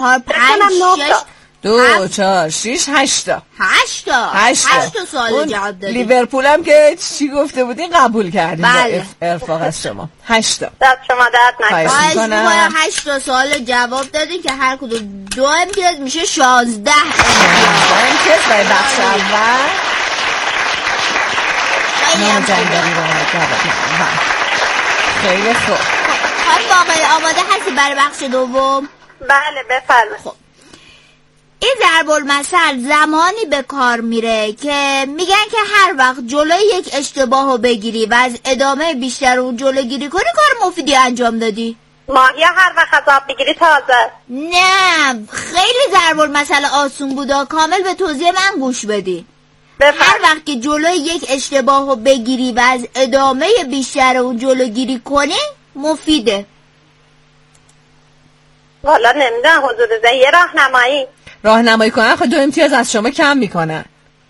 4 5 6 2 4 6 8 تا سوال جواب دادی. لیورپول هم که چی گفته بودین قبول کردین. بله. ارفاق از شما 8 تا. دست شما درد نکنه. 8 تا سوال جواب دادین که هر کدوم 2 امتیاز میشه 16 امتیاز برای بخش اول. نام جنگلی رو جواب. خیلی خوب. خب باقی آماده هستی برای بخش دوم؟ بله بفرمایید. خب این ضرب المثل زمانی به کار میره که میگن که هر وقت جلوی یک اشتباه رو بگیری و از ادامه بیشتر اون جلوگیری کنی کار مفیدی انجام دادی. ماهی هر وقت از آب بگیری تازه. نه خیلی ضرب المثل آسون بوده، کامل به توضیح من گوش بدی. هر وقت که جلوی یک اشتباه رو بگیری و از ادامه بیشتر اون جلوگیری کنی مفیده. والا نمیدونم حضور ده یه راهنمایی کنن. خب 2 امتیاز از شما کم میکنن.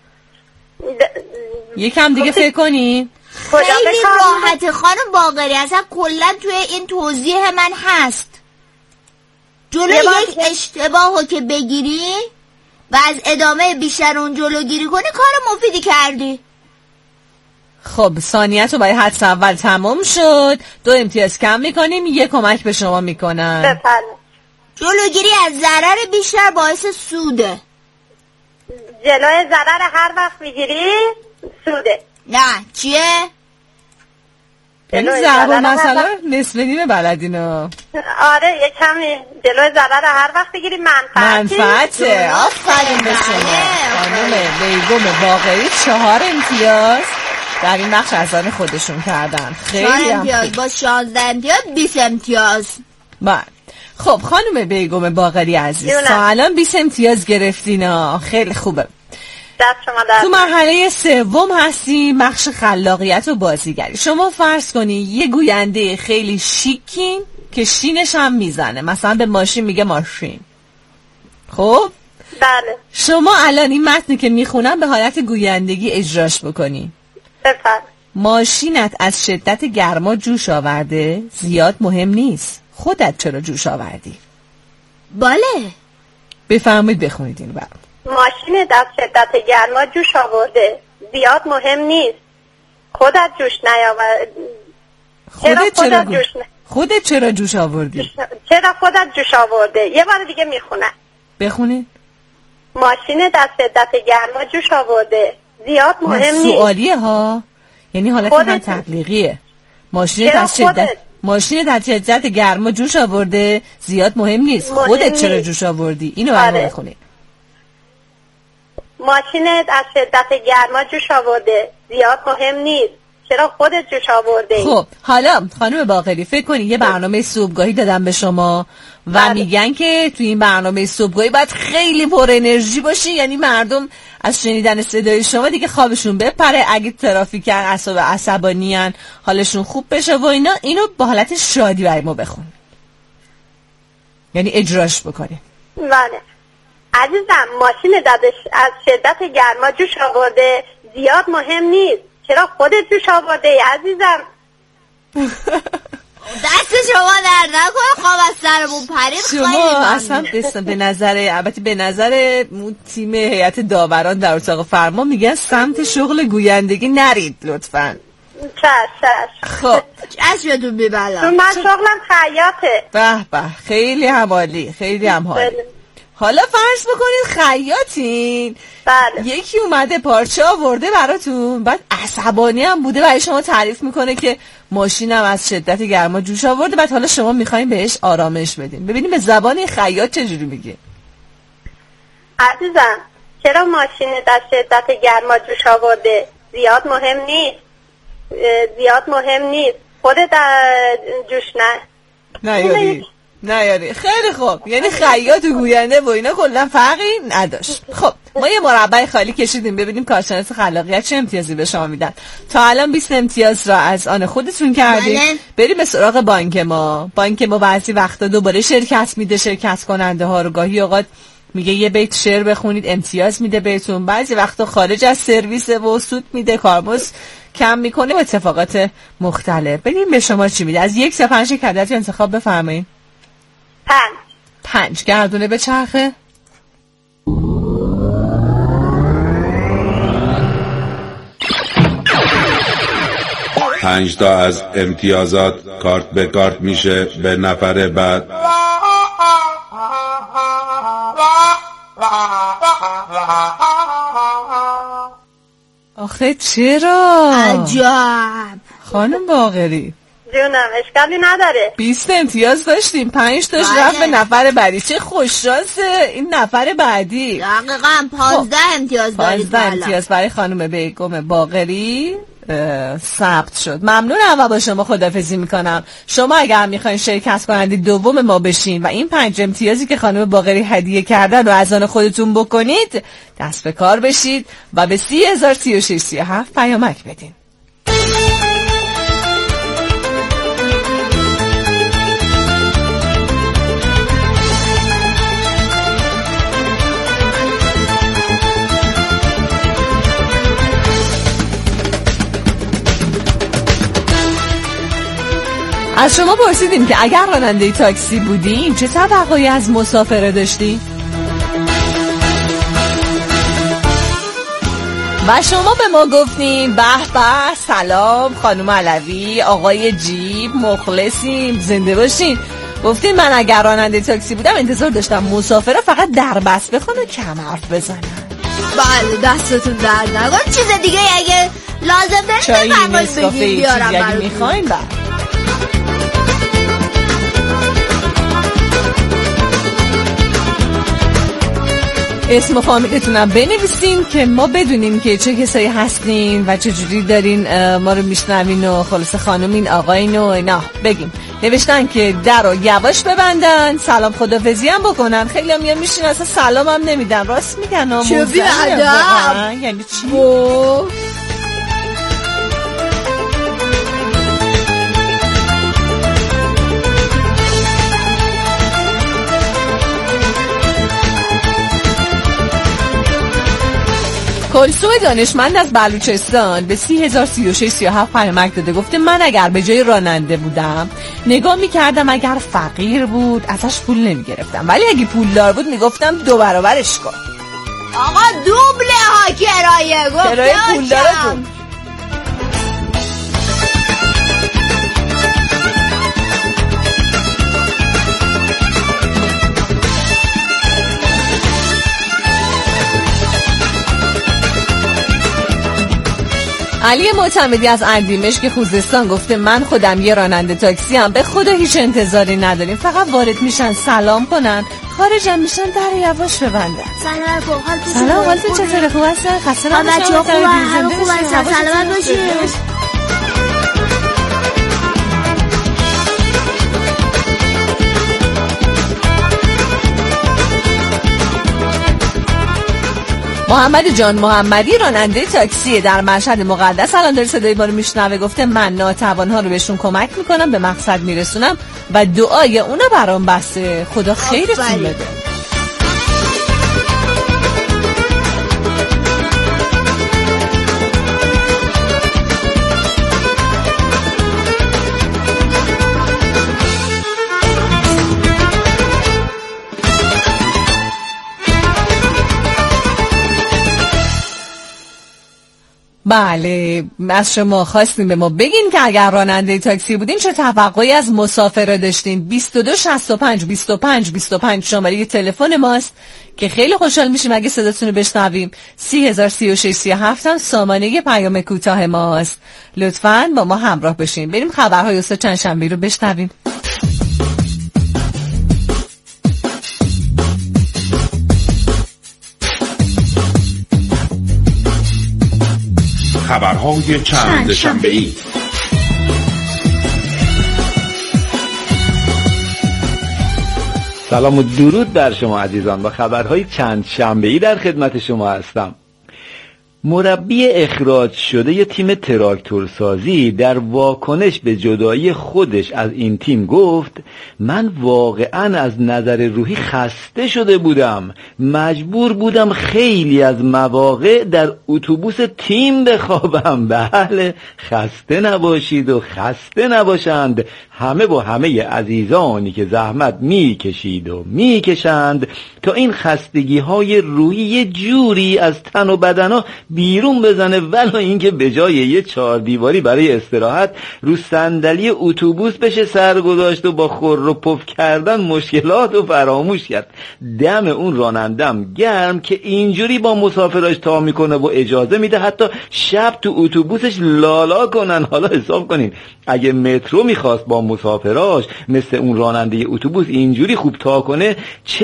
یکم دیگه فکر کنی. خیلی راحت خانم باقری، اصلا کلا توی این توضیح من هست. جلوی یک اشتباهو که بگیری و از ادامه بیشتر اون جلوگیری کنی کار مفیدی کردی. خب ثانیه‌تو برای حدس اول تمام شد. 2 امتیاز کم میکنیم. یه کمک به شما میکنن. بفرمایید. جلوگیری از ضرر بیشتر باعث سوده. جلوی ضرر هر وقت میگیری سوده. نه چیه؟ یعنی ضرب مثلا نصف نیمه بلدینو. آره یه کمی جلوی ضرر هر وقت بگیری منفعته. آفرین به شما خانم بیگم باقری. 4 امتیاز در این بخش از آن خودشون کردن. خیلی 4 امتیاز با 16 امتیاز 20 امتیاز. بله. خب خانم بیگم باقری عزیز تا الان 20 امتیاز گرفتینا. خیلی خوبه. تو مرحله سوم هستیم، بخش خلاقیت و بازیگری. شما فرض کنی یه گوینده خیلی شیکین که شینش هم میزنه، مثلا به ماشین میگه ماشین. خب بله. شما الان این متنی که میخونم به حالت گویندگی اجراش بکنی. ماشینت از شدت گرما جوش آورده، زیاد مهم نیست. خودت چرا جوش آوردی؟ بله. بفرمایید بخونید این برام. ماشینت از شدت گرما جوش آورده، زیاد مهم نیست. خودت جوش نیاوردی. خودت چرا جوش آوردی؟ چرا خودت جوش آورده؟ یه بار دیگه میخونم. بخونید. ماشینت از شدت گرما جوش آورده، زیاد مهم نیست. سوالیه ها، یعنی حالت من تبلیغیه. ماشینت از شدت گرما جوش آورده، زیاد مهم نیست. خودت چرا جوش آوردی؟ اینو برام بخونید. ماشینت از شدت گرما جوش آورده، زیاد مهم نیست. چرا خودت جوش آورده؟ خب حالا خانم باقری فکر کنی یه برنامه صبحگاهی دادم به شما و میگن که توی این برنامه صبحگاهی باید خیلی پر انرژی باشی، یعنی مردم از شنیدن صدای شما دیگه خوابشون بپره، اگه ترافیکن عصبانیان حالشون خوب بشه و اینا. اینو با حالت شادی برای ما بخون، یعنی اجراش بکنی. بله. عزیزم ماشین از شدت گرما جوش آورده، زیاد مهم نیست. چرا خودت جوش آورده عزیزم؟ دست شما در نکنه، خواب از سرمون پرید. شما اصلا به نظر البته به نظر تیم هیئت داوران در اتاق فرمان میگن سمت شغل گویندگی نرید لطفاً. چش. خب چشمتون بیبلم. من شغلم خیاطه. به به خیلی همالی، خیلی همالی. حالا فرض بکنید خیاطین. بله. یکی اومده پارچه آورده براتون، بعد عصبانی هم بوده برای شما تعریف میکنه که ماشینم از شدت گرما جوش آورده، بعد حالا شما میخواین بهش آرامش بدین. ببینیم به زبان خیاط چجوری میگه. عزیزم چرا ماشینت از شدت گرما جوش آورده؟ زیاد مهم نیست. زیاد مهم نیست. خودت جوش نه خیلی خوب، یعنی خیاط و گوینده و اینا کلا فرقی نداشت. خب ما یه مربع خالی کشیدیم ببینیم کارشناس خلاقیت چه امتیازی به شما میدن. تا الان 20 امتیاز را از آن خودتون کردیم. بریم به سراغ بانک ما بعضی وقتا دوباره شرکت میده، شرکت کننده ها رو گاهی اوقات میگه یه بیت شعر بخونید امتیاز میده بهتون، بعضی وقتا خارج از سرویس و سود میده، کارمزد کم میکنه و اتفاقات مختلف. ببینیم به شما چی میده. از 1 تا 5 عددی انتخاب بفرمایید. 5 گردونه به چرخه. پنج تا از امتیازات کارت به کارت میشه به نفر بعد. آخه چرا؟ عجب. خانم باقری جونم اشکالی نداره. 20 امتیاز داشتیم، 5 تاش رفت به نفر بعدی. چه خوششانسه این نفر بعدی. دقیقاً 15 امتیاز دارید. 15 امتیاز برای خانم بیگم باقری ثبت شد. ممنون و با شما خداحافظی میکنم. شما اگر میخواین شرکت کننده دوم ما بشین و این 5 امتیازی که خانم باقری هدیه کردن رو از آن خودتون بکنید، دست به کار بشید و به 30,036 پیامک بدین. از شما پرسیدیم که اگر راننده تاکسی بودیم چه توقعی از مسافره داشتیم؟ و شما به ما گفتیم به به، سلام خانم علوی، آقای جیب، مخلصیم، زنده باشین. گفتیم من اگر راننده تاکسی بودم انتظار داشتم مسافره فقط دربست بخونه کم حرف بزنن. بله دستتون درد نکنه. چیز دیگه اگه لازم دارید چایی، بفرمایید نسکافه، بگید بیارم چیزی اگه براتون. میخواین اسم و فامیلتونم بنویسین که ما بدونیم که چه کسایی هستین و چه جوری دارین ما رو میشنوین و خلاص خانومین آقاین و اینا بگیم. نوشتن که در رو یواش ببندن، سلام خدافظی هم بکنن. خیلی هم میشین اصلا سلام هم نمیدن. راست میگن چه بی‌ادب. یعنی چی؟ کلثوم دانشمند از بلوچستان به 30,036 پیامک داده. گفته من اگر به جای راننده بودم نگاه میکردم، اگر فقیر بود ازش پول نمیگرفتم، ولی اگه پولدار بود میگفتم 2 برابرش کن. آقا دوبله ها کرایه گفته کرایه پولدارتون. علی معتمدی از اندیمشک خوزستان گفته من خودم یه راننده تاکسی هم، به خدا هیچ انتظاری نداریم، فقط وارد میشن سلام کنن، خارجم میشن در یواش ببندن. سلام حالتون چطوره؟ خوب هستن؟ خسته نباشید؟ خوب هستن. سلامت باشید. محمد جان محمدی راننده تاکسی در مشهد مقدس الان داره صدای ما رو میشنوه. گفته من ناتوانها رو بهشون کمک میکنم، به مقصد میرسونم و دعای اونا برام بسته. خدا خیرتون بده. بله از شما خواستیم به ما بگین که اگر راننده تاکسی بودین چه توقعی از مسافر داشتین. 22 65 25 25 شماره تلفن ماست که خیلی خوشحال میشیم اگه صداتون رو بشنویم. 30,036 هم سامانه پیام کوتاه ماست. لطفاً با ما همراه باشین. بریم خبرهای استاد چندشنبه رو بشنویم. خبرهای چند شنبه‌ای. سلام و درود بر شما عزیزان. با خبرهای چند شنبه‌ای در خدمت شما هستم. مربی اخراج شده ی تیم تراکتورسازی در واکنش به جدایی خودش از این تیم گفت من واقعا از نظر روحی خسته شده بودم، مجبور بودم خیلی از مواقع در اتوبوس تیم بخوابم. بله، خسته نباشید و خسته نباشند همه با همه عزیزانی که زحمت میکشید و میکشند تا این خستگی های روحی یه جوری از تن و بدنا بیرون بزنه، ولی اینکه به جای یه 4 دیواری برای استراحت رو صندلی اتوبوس بشه سرگذاشت و با خور و پف کردن مشکلات رو فراموش کرد. دم اون رانندم گرم که اینجوری با مسافراش تا میکنه و اجازه میده حتی شب تو اتوبوسش لالا کنن. حالا حساب کنین اگه مترو میخواست با مسافراش مثل اون راننده اتوبوس اینجوری خوب تا کنه،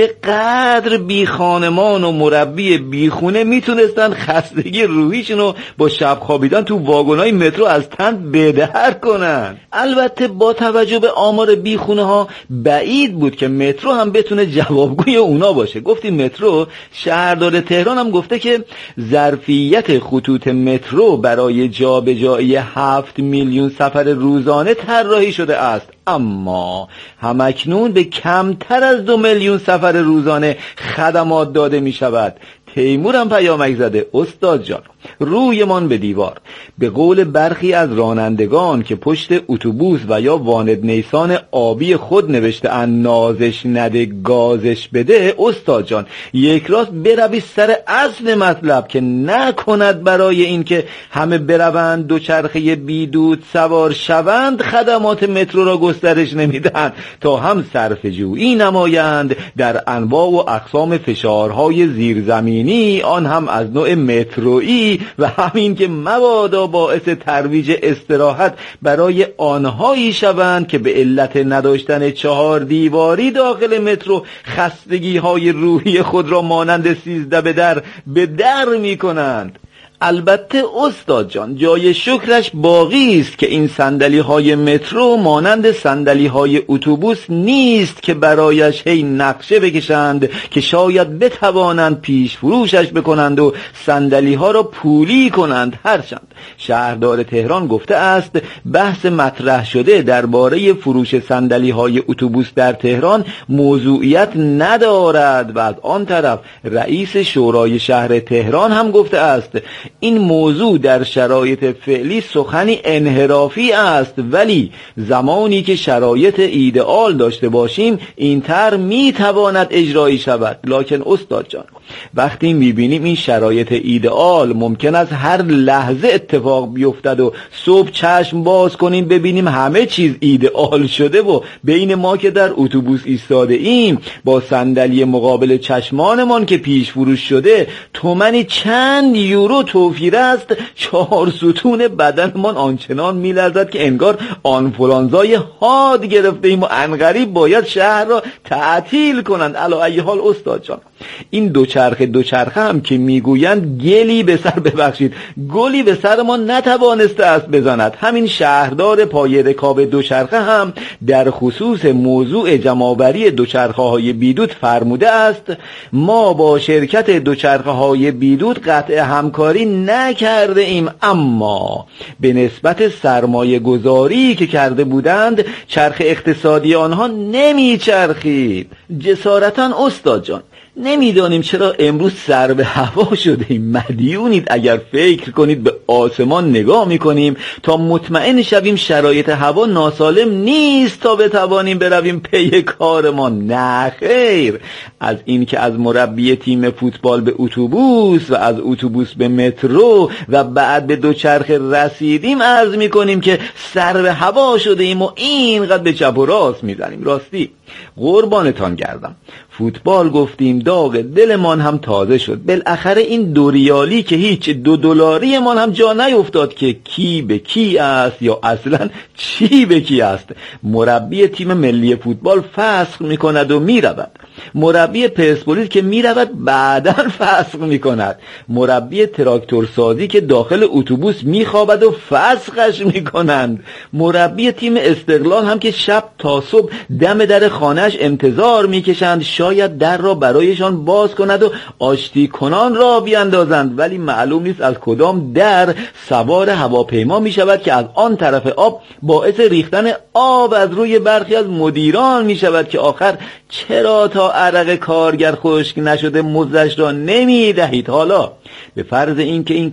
چقدر بی خانمان و مربی بی خونه میتونستن خستگی روحیشونو با شب خوابیدن تو واگنای مترو از تن بدر کنن. البته با توجه به آمار بی خونه ها بعید بود که مترو هم بتونه جوابگوی اونا باشه. گفتیم مترو، شهردار تهران هم گفته که ظرفیت خطوط مترو برای جابجایی 7 میلیون سفر روزانه طراحی شده است، اما همکنون به کمتر از 2 میلیون سفر روزانه خدمات داده می شود. تیمور هم پیامک زده استاد جان رویمان به دیوار. به قول برخی از رانندگان که پشت اتوبوس و یا واند نیسان آبی خود نوشته ان نازش نده گازش بده، استاد جان یک راست بروی سر اصل مطلب که نکند برای این که همه بروند دوچرخه بیدود سوار شوند خدمات مترو را گسترش نمیدن تا هم صرف جویی نمایند در انواع و اقسام فشارهای زیرزمینی، آن هم از نوع مترویی، و همین که مبادا باعث ترویج استراحت برای آنهایی شوند که به علت نداشتن 4 دیواری داخل مترو خستگی های روحی خود را مانند 13 به در می کنند. البته استاد جان جای شکرش باقی است که این صندلی های مترو مانند صندلی های اتوبوس نیست که برایش هی نقشه بکشند که شاید بتوانند پیش فروشش بکنند و صندلی ها را پولی کنند. هرچند شهردار تهران گفته است بحث مطرح شده درباره فروش صندلی های اتوبوس در تهران موضوعیت ندارد و از آن طرف رئیس شورای شهر تهران هم گفته است این موضوع در شرایط فعلی سخنی انحرافی است، ولی زمانی که شرایط ایدئال داشته باشیم این طرح میتواند اجرایی شود. لکن استاد جان وقتی میبینیم این شرایط ایدئال ممکن است هر لحظه اتفاق بیفتد و صبح چشم باز کنیم ببینیم همه چیز ایدئال شده و بین ما که در اتوبوس ایستاده ایم با صندلی مقابل چشمانمان که پیش فروش شده تومنی چند یورو توفیر است، 4 ستون بدنمان آنچنان میلرزد که انگار آنفولانزای حاد گرفته ایم و انقریب باید شهر را تعطیل کنند. علی ای حال استاد جان این دوچرخه هم که میگویند گلی به سر ما نتوانسته است بزند. همین شهردار پای رکاب دوچرخه هم در خصوص موضوع جمع‌آوری دوچرخه های بیدود فرموده است ما با شرکت دوچرخه های بیدود قطع همکاری نکرده ایم، اما به نسبت سرمایه گذاری که کرده بودند چرخ اقتصادی آنها نمیچرخید. جسارتا استاد جان نمیدانیم چرا امروز سر به هوا شده ایم. مدیونید اگر فکر کنید به آسمان نگاه میکنیم تا مطمئن شویم شرایط هوا ناسالم نیست تا بتوانیم برویم پی کارمان. نه خیر، از این که از مربی تیم فوتبال به اتوبوس و از اتوبوس به مترو و بعد به دوچرخه رسیدیم عرض میکنیم که سر به هوا شده ایم و اینقدر به چپ و راست میزنیم. راستی قربانتان گردم فوتبال گفتیم داغ دلمان هم تازه شد. بالاخره این 2 ریالی که هیچ 2 دلاری من هم جا نیفتاد که کی به کی است یا اصلا چی به کی است. مربی تیم ملی فوتبال فسخ میکند و میرود. مربی پرسپولیس که میرود بعداً فسخ میکند، مربی تراکتورسازی که داخل اتوبوس میخوابد و فسخش میکنند، مربی تیم استقلال هم که شب تا صبح دم در خانهش انتظار میکشند شاید در را برایشان باز کند و آشتی کنان را بیاندازند، ولی معلوم نیست از کدام در سوار هواپیما میشود که از آن طرف آب باعث ریختن آب از روی برخی از مدیران میشود که آخر چرا تا عرق کارگر خشک نشده مزدش را نمیدهید؟ حالا به فرض اینکه این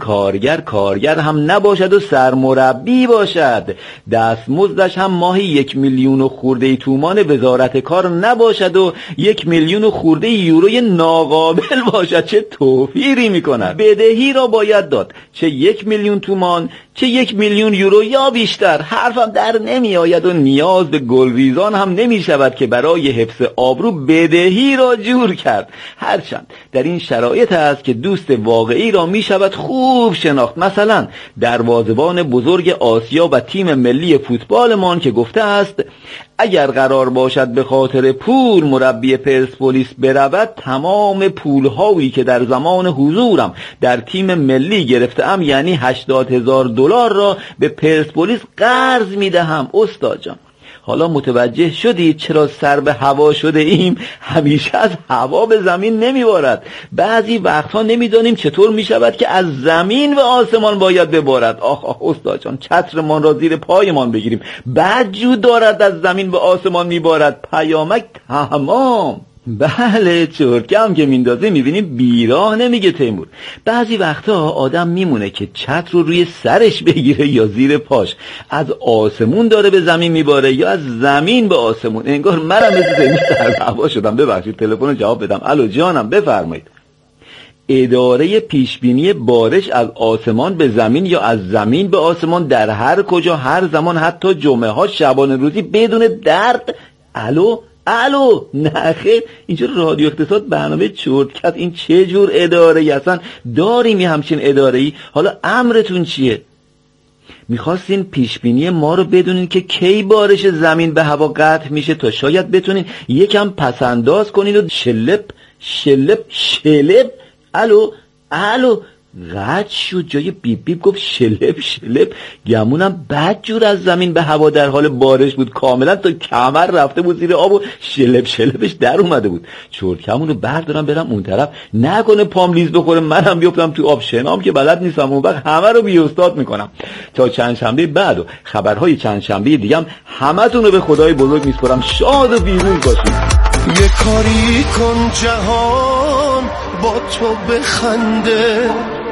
کارگر هم نباشد و سرمربی باشد، دستمزدش هم ماهی 1 میلیون و خورده تومان وزارت کار نباشد و 1 میلیون و خورده یوروی ناقابل باشد، چه توفیری میکند؟ بدهی را باید داد، چه 1 میلیون تومان چه 1 میلیون یورو یا بیشتر، حرفم در نمی آید و نیاز به گلریزان هم نمی شود که برای حفظ آبرو بدهی را جور کرد. هرچند در این شرایط است که دوست واقعی را می شود خوب شناخت. مثلا دروازه‌بان بزرگ آسیا و تیم ملی فوتبالمان که گفته است اگر قرار باشد به خاطر پول مربی پرسپولیس برود، تمام پولهایی که در زمان حضورم در تیم ملی گرفتم یعنی 80,000 دلار را به پرسپولیس قرض میدهم. استاد جان، حالا متوجه شدید چرا سر به هوا شده ایم؟ همیشه از هوا به زمین نمیبارد، بعضی وقتها نمیدانیم چطور میشود که از زمین و آسمان باید ببارد. آخ استاد جان، چترمان را زیر پایمان بگیریم، بعد جو دارد از زمین به آسمان میبارد، پیامک تمام. بله، چرتکه هم که میندازه میبینیم بیراه نمیگه تیمور. بعضی وقتا آدم میمونه که چتر رو روی سرش بگیره یا زیر پاش، از آسمون داره به زمین میباره یا از زمین به آسمون. انگار منم مثل تیمور سر به هوا شدم. ببخشید تلفن رو جواب بدم. الو جانم، بفرمایید. اداره پیشبینی بارش از آسمان به زمین یا از زمین به آسمان در هر کجا هر زمان، حتی جمعه ها، شبانه روزی، بدون درد. الو نه خیر، اینجا رادیو اقتصاد برنامه چرتکت. این چه جور اداره ای؟ اصلا داریم یه همچین اداره ای؟ حالا امرتون چیه؟ میخواستین پیشبینی ما رو بدونین که کی بارش زمین به هوا قطع میشه تا شاید بتونین یکم پسنداز کنین و شلپ. الو قد شد، جای بیب بیب گفت شلپ. گمونم بد جور از زمین به هوا در حال بارش بود، کاملا تا کمر رفته بود زیر آب و شلپش در اومده بود. چرتکمون رو بردارم برم اون طرف، نکنه پام لیز بخوره منم بیفتم تو آب. شنام که بلد نیستم، اون وقت همه رو بی استاد میکنم. تا چند شنبه بعد و خبرهای چند شنبه دیگه هم همتون رو به خدای بزرگ میسپارم. شاد و پیروز باشید. یه کاری کن جهان با تو بخنده،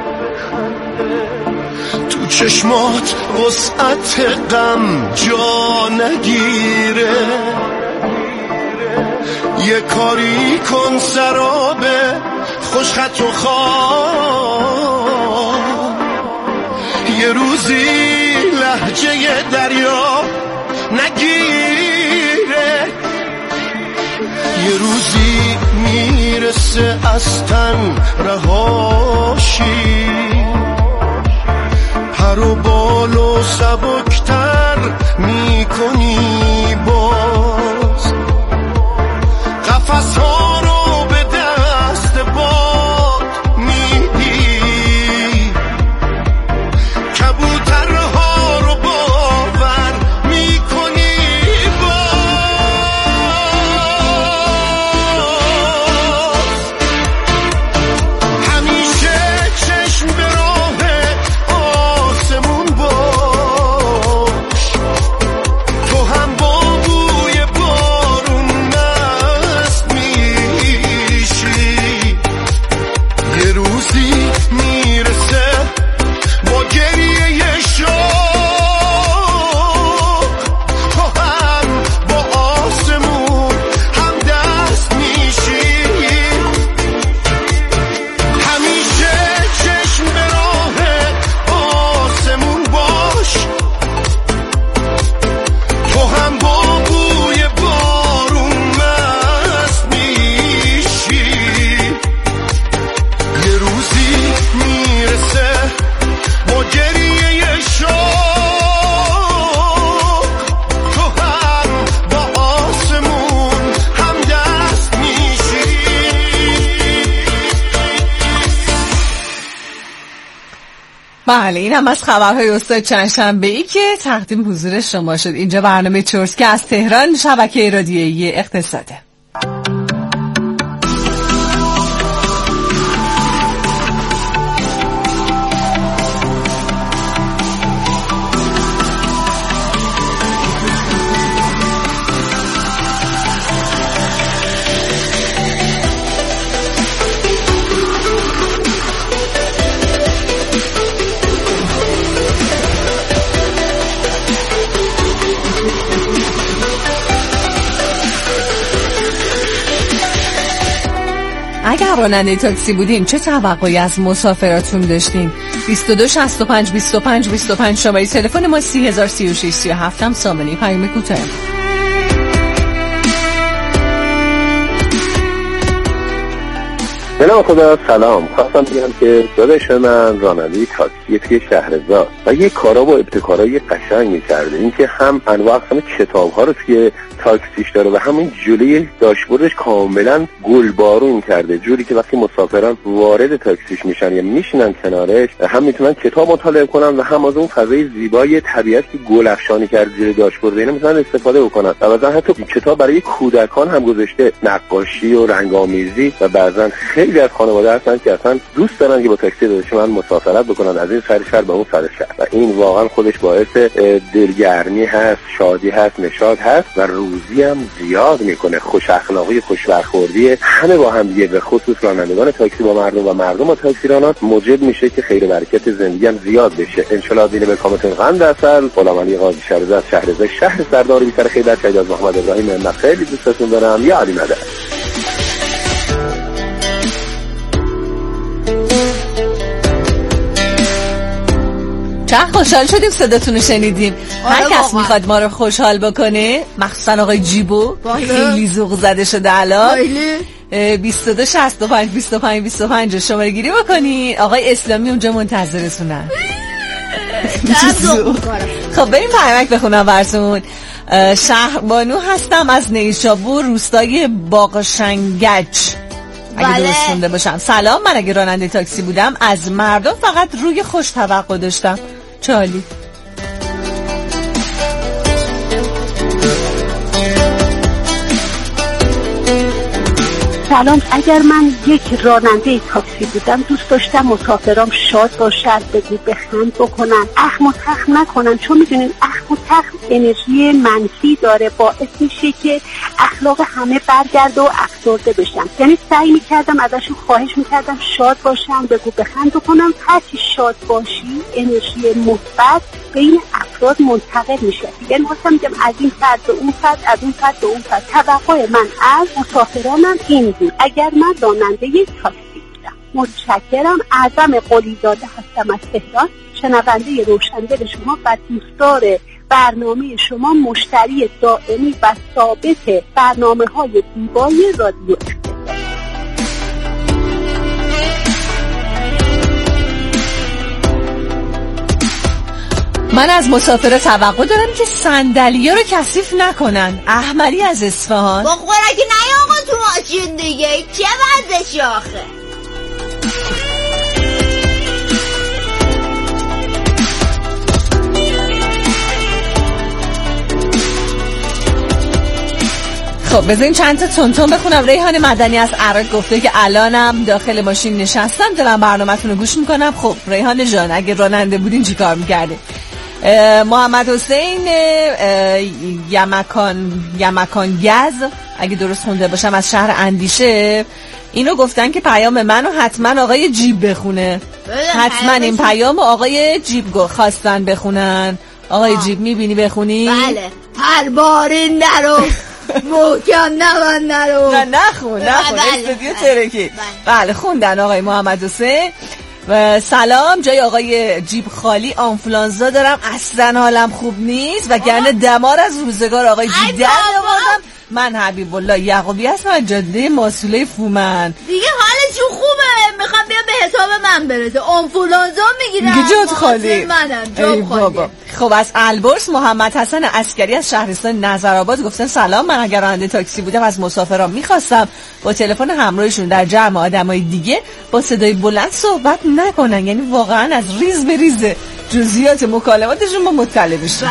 تو چشمات وسعت غم جا نگیره. یه کاری کن سراب خوشخط و خواه، یه روزی لهجه دریا نگیره. یه روزی میرسه از تن رهاشی، پر و بال و سبکتر میکنی باز، قفس ها رو به دست باد میدی، کبوترها رو باور میکنی باز. همیشه چشم به راه آسمون باش، تو هم با بوی بارون مست میشی. بله، این هم از خبرهای استاد چندشنبه‌ای که تقدیم حضور شما شد. اینجا برنامه چرت که از تهران شبکه رادیویی اقتصاده. اگر راننده تاکسی بودین چه توقعی از مسافراتون داشتین؟ 22 65 25 25 شماره تلفن ما 3036 37 هم سامانه پیام کوتاه. به نام خدا. سلام. خواستم بگم که داداش من راننده تاکسی توی شهرزاد و یه کارا و ابتکارای قشنگ می‌کرده. این که هم انواع اقسام کتاب‌ها رو توی تاکسیش داره و همین جلوی داشبوردش کاملا گلبارون کرده، جوری که وقتی مسافران وارد تاکسیش میشن یا میشینن کنارش هم میتونن کتاب مطالعه کنن و هم از اون فضای زیبای طبیعت که گل افشانی کرده جلوی داشبورد اینا میتونن استفاده بکنن. و بعضا حتی کتاب برای کودکان هم گذاشته، نقاشی و رنگامیزی. و بعضا خیلی از خانواده هستن که اصلا دوست دارن که با تاکسی داداش من مسافرت بکنن از این سر شهر به اون سر شهر و این واقعا خودش باعث دلگرمی هست، شادی هست، نشاط هست و روزی هم زیاد میکنه. خوش اخلاقی، خوش برخوردی همه با هم دیگه، به خصوص رانندگان تاکسی با مردم و مردم با تاکسی رانات موجب میشه که خیر و برکت زندگی هم زیاد بشه. ان شاء الله دین به کامتون قند اصل. غلام علی قاضی شهرزاد، شهرزاد شهر سردار بی‌سر خیبر، شهید از محمد ابراهیم. من خیلی دوستتون دارم. یا علی مدد. چه خوشحال شدیم صداتون رو شنیدیم. هر کس میخواد ما رو خوشحال بکنه، مخصوصا آقای جیبو خیلی ذوق زده شده الان. 22 65 25 25 شماره گیری بکنی. آقای اسلامی اونجا منتظرتونن. خب بریم پیامک بخونم براتون. شهربانو هستم از نیشابور، روستای باغشنگج اگه درست خونده باشم. سلام، من اگه راننده تاکسی بودم از مردم فقط روی خوش توقع داشتم. چالی. سلام، اگر من یک راننده تاکسی بودم دوست داشتم مسافرام شاد باشن، بگو بخند بکنن، اخم و تخم نکنن، چون میدونین اخم و تخم انرژی منفی داره، باعث میشه که اخلاق همه برگرده و افسرده بشن. یعنی سعی میکردم ازشون خواهش میکردم شاد باشن، بگو بخند بکنن. هرچی شاد باشی انرژی مثبت بین افراد منتقل میشه. یعنی مثلا میگم از این فرد به اون فرد، از اون فرد به اون فرد. توقع من از مسافرانم این بود اگر من راننده تاکسی بودم. متشکرم. اعظم قلیزاده هستم از تهران، شنونده روشن‌دل شما و دوستدار برنامه شما، مشتری دائمی و ثابت برنامه‌های زیبای رادیو. من از مسافر توقع دارم که صندلی‌ها رو کثیف نکنن. احمدی از اصفهان. با خوراکی نه آقا تو ماشین دیگه، چه وضعش آخه؟ خب بذارین چند تا تونتون بخونم. ریحان مدنی از عراق گفته که الانم داخل ماشین نشستم دارم برنامه‌تون رو گوش میکنم. خب ریحان جان اگه راننده بودین چی کار میکردین؟ محمد حسین یمکان گز اگه درست خونده باشم از شهر اندیشه اینو گفتن که پیام منو حتما آقای جیب بخونه. حتما این پیام آقای جیب خواستن بخونن. آقای جیب میبینی بخونی؟ بله. هر بار این درو محکم نرو. نه نخون استودیو ترکی. بله خوندن آقای محمد حسین. و سلام، جای آقای جیب خالی، آنفولانزا دارم، اصلا حالم خوب نیست و گرنه دمار از روزگار آقای جیب در آوردم. من حبیب الله یعقوبی هستم از جاده ماسوله فومن. دیگه حالشون خوبه، میخوام بیا به حساب من برسه. آنفولانزا میگیرم جات خالی. منم جات خالی. خب از البرز محمد حسن عسکری از شهرستان نظرآباد گفتن سلام، من اگر راننده تاکسی بودم از مسافران میخواستم با تلفن همراهشون در جمع آدمای دیگه با صدای بلند صحبت نکنن، یعنی واقعا از ریز به ریز جزئیات مکالماتشون ما مطلع بشیم.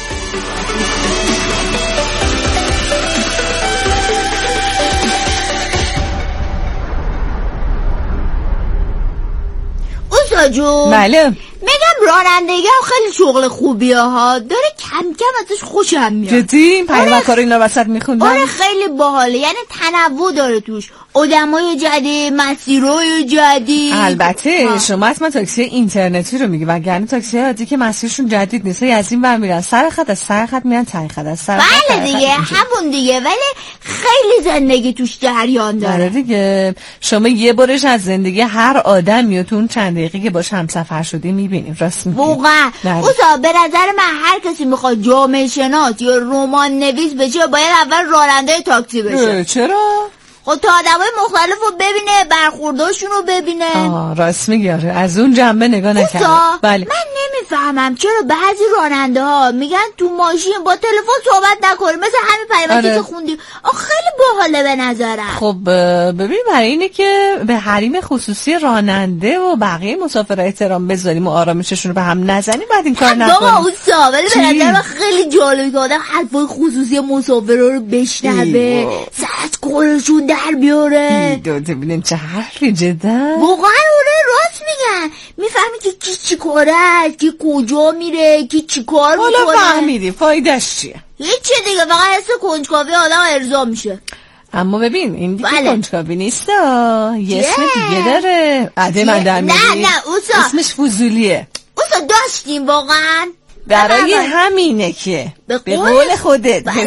اوسا جون بله میگم رانندگی هم خیلی شغل خوبیه ها، داره کم کم ازش خوشم میاد. جدی؟ این پیامکارو اینا وسط میخوندن؟ آره خیلی باحاله، یعنی تنوع داره توش، آدمای جدید، مسیرای جدید. البته شما حتما تاکسی اینترنتی رو میگی، وگرنه تاکسی عادی که مسیرشون جدید نیست، از این ور میرن سر خط، از سر خط میرن ته خط، از سر خط بله دیگه همون دیگه، ولی خیلی زندگی توش جریان داره. آره دیگه، شما یه بارش از زندگی هر آدمی تو اون چند دقیقه که باش همسفر شدی میبینیم. راست میگی واقعا. اوسا به نظر من هر کسی میخواد جامعه شناس یا رمان نویس بشه باید اول راننده تاکسی بشه. چرا؟ خب تا آدمای مختلف رو ببینه، برخورداشون رو ببینه. راست میگی، از اون جنبه نگاه نکردم. بله. من نمیفهمم چرا بعضی راننده ها میگن تو ماشین با تلفن صحبت نکنیم، مثل همین پیامکی که خوندیم. خیلی باحاله به نظرم. خب ببین، برای اینه که به حریم خصوصی راننده و بقیه مسافرها احترام بذاریم و آرامششون رو به هم نزنیم، بعد این کار نکنیم. بابا اوسا، ولی به نظر من خیلی جالبه که آدم حرفای خصوصی مسافرها رو بشنوه، ساعت کارشون در بیاره. ببینیم چه حرفی جدا. واقعا راست میگن، میفهمی که کی چی کاره است، کی کجا میره، کی چی کار میکنه. حالا فهمیدی فایدهش چیه؟ هیچی دیگه، فقط حس کنجکاوی آدم ارضا میشه. اما ببین این دیگه کنجکاوی نیست، یه اسم دیگه داره. عده من در میری. نه اوسا، اسمش فضولیه. اوسا داشتیم واقعا. برای همینه که به قول خودت حس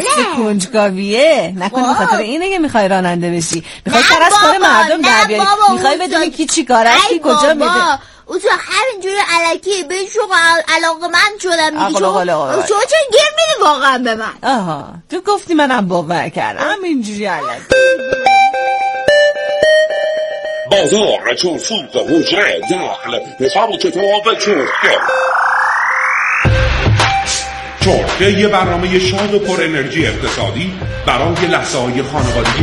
کنجکاویه نکنی، بخاطر اینه که میخوای راننده بشی، میخوای سر از کار مردم در بیاری، میخوای بدونی کی چی کاره است، کی کجا میره. اوسا همینجوری الکی به شما علاقه‌مند شدم دیگه. شما چه گیر میدی واقعا به من؟ تو گفتی منم باور کردم همینجوری الکی. بازار چون سوق حجره داخل حساب کتاب چرخه. چرخه یه برنامه شاد و پر انرژی اقتصادی برای لحظه‌های خانوادگی.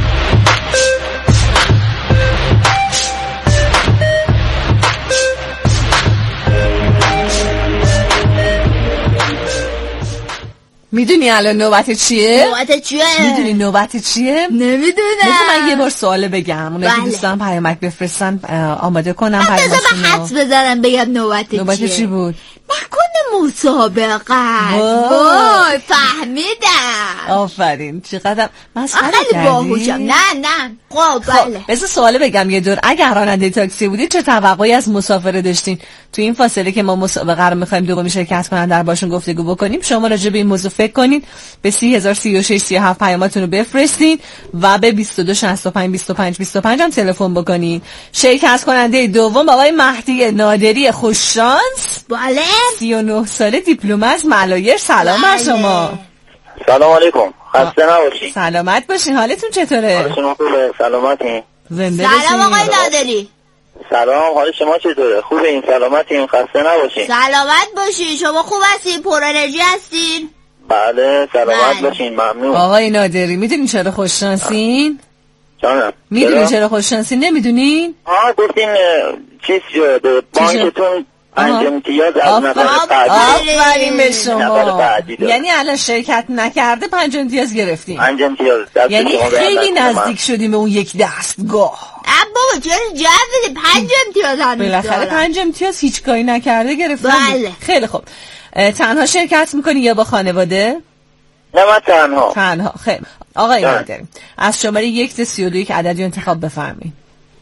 میدونی الان نوبت چیه؟ میدونی نوبت چیه؟ نمیدونم. من یه بار سوال بگم، اونایی که دوستان پیامک بفرستن آماده کنم پیامکشون رو. حدس بزنم بگم نوبت چی بود؟ نکنه مسابقه. وای فهمیدم. آفرین، چقدر مسخره کردی. خیلی باهوشم. نه خب بله. بذار سوال بگم یه دور. اگر راننده تاکسی بودید چه توقعی از مسافر داشتین؟ تو این فاصله که ما مسابقه رو می‌خوایم دومی شرکت کننده باشون گفتگو بکنیم، شما راجع به این موضوع فکر کنین، به 3003637 پیاماتون رو بفرستین و به 22652525 هم تلفن بکنین. شرکت کننده دوم آقای مهدی نادری خوششانس. بله. 39 ساله، دیپلم از ملایر. سلام بر شما. سلام علیکم، خسته نباشید. سلامت باشین. حالتون چطوره؟ حالتون خوبه؟ سلامتین؟ زنده باشین. سلام آقای نادری. سلام، حال شما چطوره؟ خوبه این؟ سلامتین؟ خسته نباشین. سلامت باشین. شما خوب هستین؟ پر انرژی هستین؟ بله سلامت باشین. ممنون. آقای نادری میدونین چرا خوششانسین؟ جانم. میدونین چرا خوششانسین؟ نمیدونین؟ گفتین چیز شده بانکتون 5 امتیاز از نفر بعدی. آفرین به شما. یعنی الان شرکت نکرده 5 امتیاز گرفتیم. 5 امتیاز. یعنی خیلی نزدیک شدیم به اون یک دستگاه. بابا چرا جواب 5 امتیاز هنوز بالاخره 5 امتیاز هیچ کاری نکرده گرفتیم. بله. خیلی خوب. تنها شرکت میکنی یا با خانواده؟ نه من تنها. خیلی. آقای نادری از شماره 1 تا 32 یک عددی انتخاب بفرمایید.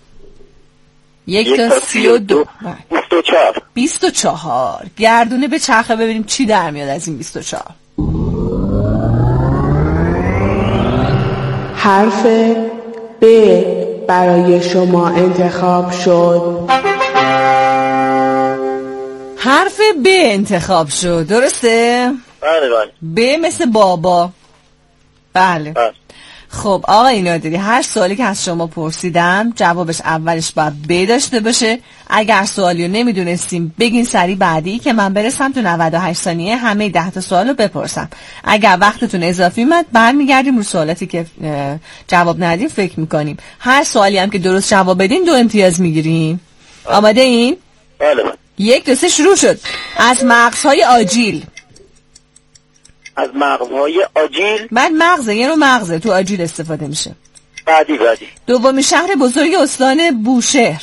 1 تا 32. 24. گردونه به چرخه ببینیم چی در میاد از این 24. حرف ب برای شما انتخاب شد. حرف ب انتخاب شد، درسته؟ بله. ب مثل بابا. بله. خب آقای نادری، هر سوالی که از شما پرسیدم جوابش اولش باید ب داشته باشه. اگر سوالی رو نمیدونستیم بگین سری بعدی که من برسم تو 98 ثانیه همه 10 تا سوال رو بپرسم. اگر وقتتون اضافی اومد برمیگردیم رو سوالاتی که جواب ندیم فکر میکنیم. هر سوالی هم که درست جواب بدین 2 امتیاز میگیریم. آماده این؟ بله. 1 2 3 شروع شد. از مغزهای آجیل. از مغزهای آجیل. بعد مغزه، یه نوع مغزه تو آجیل استفاده میشه. بعدی. دومین شهر بزرگ استان بوشهر.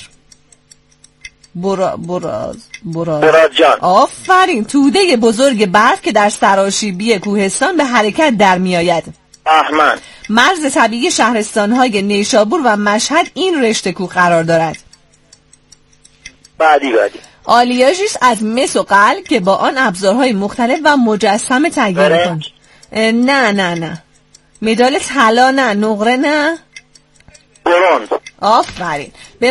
برادجان. آفرین. توده بزرگ برف که در سراشیبی کوهستان به حرکت در میآید. بهمن. مرز طبیعی شهرستان‌های نیشابور و مشهد این رشته کوه قرار دارد. بعدی. آلیاژی از مس و قل که با آن ابزارهای مختلف و مجسم تهیه می‌کنند. نه مدال طلا نه، نقره نه، برنز. آفرین.